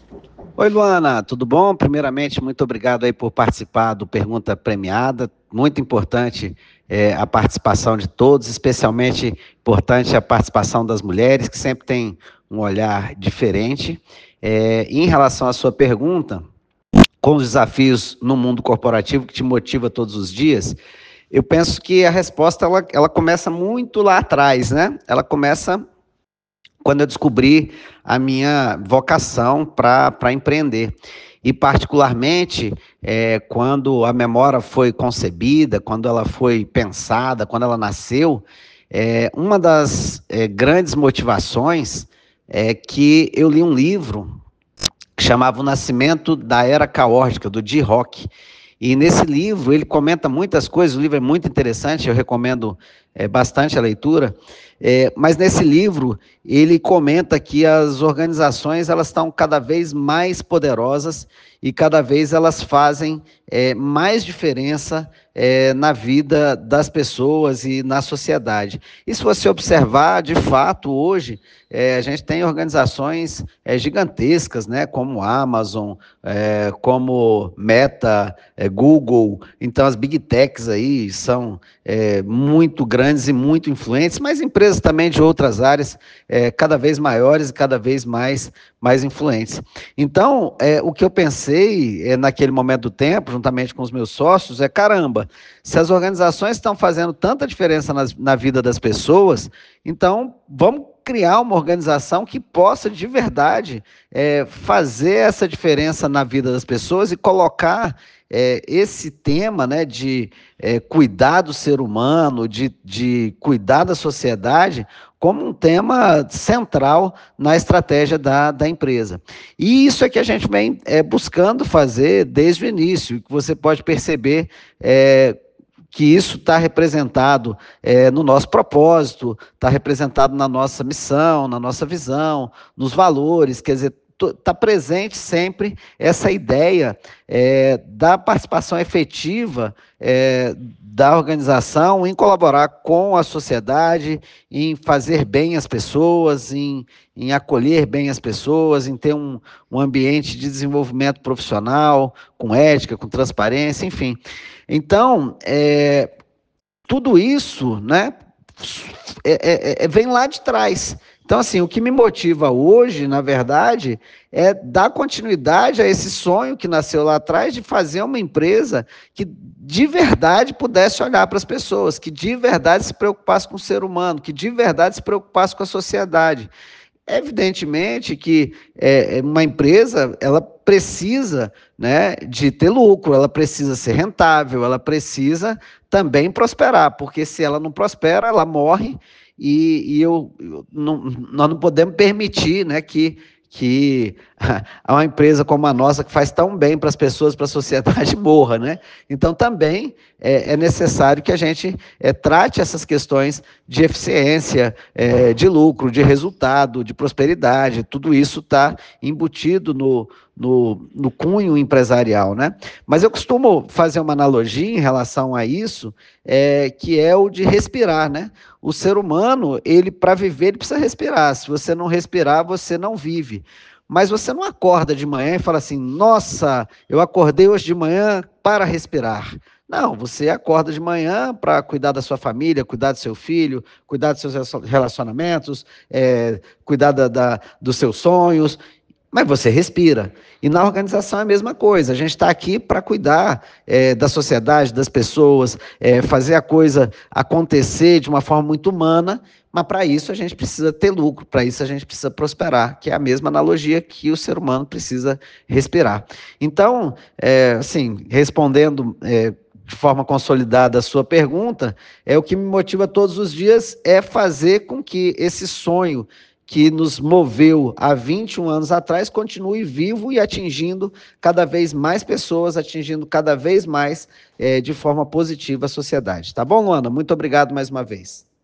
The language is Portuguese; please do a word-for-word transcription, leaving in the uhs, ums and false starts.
Oi, Luana, tudo bom? Primeiramente, muito obrigado aí por participar do Pergunta Premiada. Muito importante é, a participação de todos, especialmente importante a participação das mulheres, que sempre têm um olhar diferente. É, em relação à sua pergunta, com os desafios no mundo corporativo que te motiva todos os dias, eu penso que a resposta ela, ela começa muito lá atrás, né? Ela começa quando eu descobri a minha vocação para empreender. E, particularmente, é, quando a Memora foi concebida, quando ela foi pensada, quando ela nasceu, é, uma das é, grandes motivações é que eu li um livro que chamava O Nascimento da Era Caótica, do Dee Hock. E nesse livro ele comenta muitas coisas, o livro é muito interessante, eu recomendo é, bastante a leitura, é, mas nesse livro ele comenta que as organizações elas estão cada vez mais poderosas e cada vez elas fazem é, mais diferença é, na vida das pessoas e na sociedade. E se você observar, de fato, hoje, é, a gente tem organizações é, gigantescas, né, como Amazon, é, como Meta, é, Google, então as Big Techs aí são é, muito grandes e muito influentes, mas empresas também de outras áreas é, cada vez maiores e cada vez mais, mais influentes. Então, é, o que eu pensei é, naquele momento do tempo, juntamente com os meus sócios, é caramba, se as organizações estão fazendo tanta diferença nas, na vida das pessoas, então vamos criar uma organização que possa de verdade é, fazer essa diferença na vida das pessoas e colocar é, esse tema, né, de é, cuidar do ser humano, de, de cuidar da sociedade, como um tema central na estratégia da, da empresa. E isso é que a gente vem é, buscando fazer desde o início, que você pode perceber é, que isso está representado é, no nosso propósito, está representado na nossa missão, na nossa visão, nos valores, quer dizer, está presente sempre essa ideia é, da participação efetiva é, da organização em colaborar com a sociedade, em fazer bem as pessoas, em, em acolher bem as pessoas, em ter um, um ambiente de desenvolvimento profissional, com ética, com transparência, enfim. Então, é, tudo isso, né, é, é, é, vem lá de trás. Então, assim, o que me motiva hoje, na verdade, é dar continuidade a esse sonho que nasceu lá atrás de fazer uma empresa que de verdade pudesse olhar para as pessoas, que de verdade se preocupasse com o ser humano, que de verdade se preocupasse com a sociedade. Evidentemente que é, uma empresa ela precisa, né, de ter lucro, ela precisa ser rentável, ela precisa também prosperar, porque se ela não prospera, ela morre e, e eu, eu não, nós não podemos permitir, né, que, que uma empresa como a nossa, que faz tão bem para as pessoas, para a sociedade, morra, né? Então, também é, é necessário que a gente é, trate essas questões de eficiência, é, de lucro, de resultado, de prosperidade, tudo isso está embutido no, no, no cunho empresarial, né? Mas eu costumo fazer uma analogia em relação a isso, é, que é o de respirar, né? O ser humano, ele para viver, ele precisa respirar. Se você não respirar, você não vive. Mas você não acorda de manhã e fala assim, nossa, eu acordei hoje de manhã para respirar. Não, você acorda de manhã para cuidar da sua família, cuidar do seu filho, cuidar dos seus relacionamentos, é, cuidar da, da, dos seus sonhos, mas você respira. E na organização é a mesma coisa. A gente está aqui para cuidar é, da sociedade, das pessoas, é, fazer a coisa acontecer de uma forma muito humana, mas para isso a gente precisa ter lucro, para isso a gente precisa prosperar, que é a mesma analogia que o ser humano precisa respirar. Então, é, assim, respondendo é, de forma consolidada a sua pergunta, é o que me motiva todos os dias é fazer com que esse sonho que nos moveu há vinte e um anos atrás, continue vivo e atingindo cada vez mais pessoas, atingindo cada vez mais é, de forma positiva a sociedade. Tá bom, Luana? Muito obrigado mais uma vez.